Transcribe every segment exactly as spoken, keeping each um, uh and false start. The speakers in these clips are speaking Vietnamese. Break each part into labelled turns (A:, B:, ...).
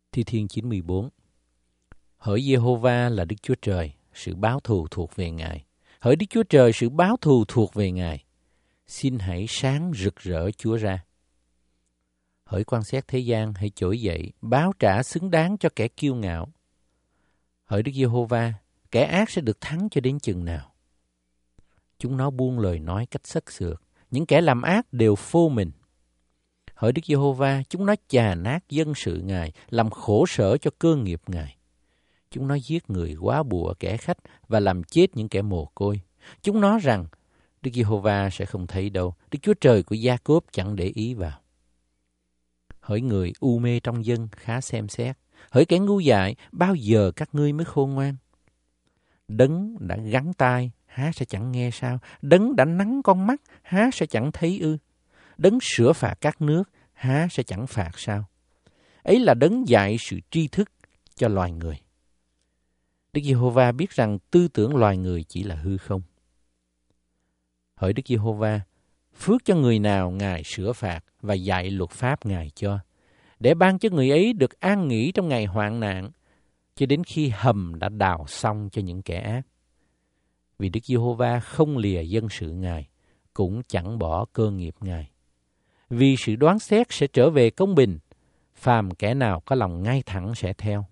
A: Thi Thiên chín mươi bốn. Hỡi Giê-hô-va là Đức Chúa Trời, sự báo thù thuộc về Ngài. Hỡi Đức Chúa Trời, sự báo thù thuộc về Ngài. Xin hãy sáng rực rỡ Chúa ra. Hỡi quan xét thế gian, hãy trỗi dậy, báo trả xứng đáng cho kẻ kiêu ngạo. Hỡi Đức Giê-hô-va, kẻ ác sẽ được thắng cho đến chừng nào? Chúng nó buông lời nói cách sắc sược, những kẻ làm ác đều phô mình. Hỡi Đức Giê-hô-va, chúng nó chà nát dân sự Ngài, làm khổ sở cho cơ nghiệp Ngài. Chúng nó giết người quá bùa kẻ khách và làm chết những kẻ mồ côi. Chúng nó rằng, Đức Giê-hô-va sẽ không thấy đâu, Đức Chúa Trời của Gia-cốp chẳng để ý vào. Hỡi người u mê trong dân khá xem xét, hỡi kẻ ngu dại, bao giờ các ngươi mới khôn ngoan? Đấng đã gắn tai, há sẽ chẳng nghe sao? Đấng đã nắng con mắt, há sẽ chẳng thấy ư? Đấng sửa phạt các nước, há sẽ chẳng phạt sao? Ấy là đấng dạy sự tri thức cho loài người. Đức Giê-hô-va biết rằng tư tưởng loài người chỉ là hư không. Hỡi Đức Giê-hô-va, phước cho người nào Ngài sửa phạt và dạy luật pháp Ngài cho, để ban cho người ấy được an nghỉ trong ngày hoạn nạn, cho đến khi hầm đã đào xong cho những kẻ ác. Vì Đức Giê-hô-va không lìa dân sự Ngài, cũng chẳng bỏ cơ nghiệp Ngài. Vì sự đoán xét sẽ trở về công bình, phàm kẻ nào có lòng ngay thẳng sẽ theo.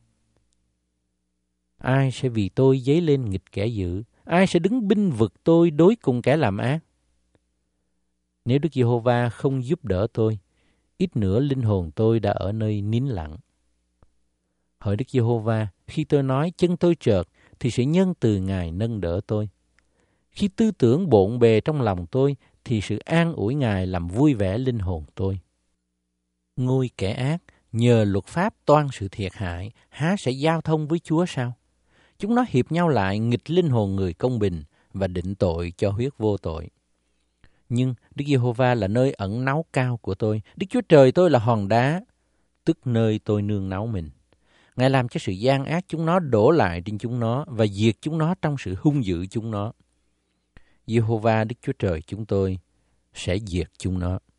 A: Ai sẽ vì tôi dấy lên nghịch kẻ dữ? Ai sẽ đứng binh vực tôi đối cùng kẻ làm ác? Nếu Đức Giê-hô-va không giúp đỡ tôi, ít nữa linh hồn tôi đã ở nơi nín lặng. Hỡi Đức Giê-hô-va, khi tôi nói chân tôi trợt, thì sự nhân từ Ngài nâng đỡ tôi. Khi tư tưởng bộn bề trong lòng tôi, thì sự an ủi Ngài làm vui vẻ linh hồn tôi. Ngôi kẻ ác, nhờ luật pháp toan sự thiệt hại, há sẽ giao thông với Chúa sao? Chúng nó hiệp nhau lại nghịch linh hồn người công bình và định tội cho huyết vô tội. Nhưng Đức Giê-hô-va là nơi ẩn náu cao của tôi, Đức Chúa Trời tôi là hòn đá, tức nơi tôi nương náu mình. Ngài làm cho sự gian ác chúng nó đổ lại trên chúng nó và diệt chúng nó trong sự hung dữ chúng nó. Giê-hô-va Đức Chúa Trời chúng tôi sẽ diệt chúng nó.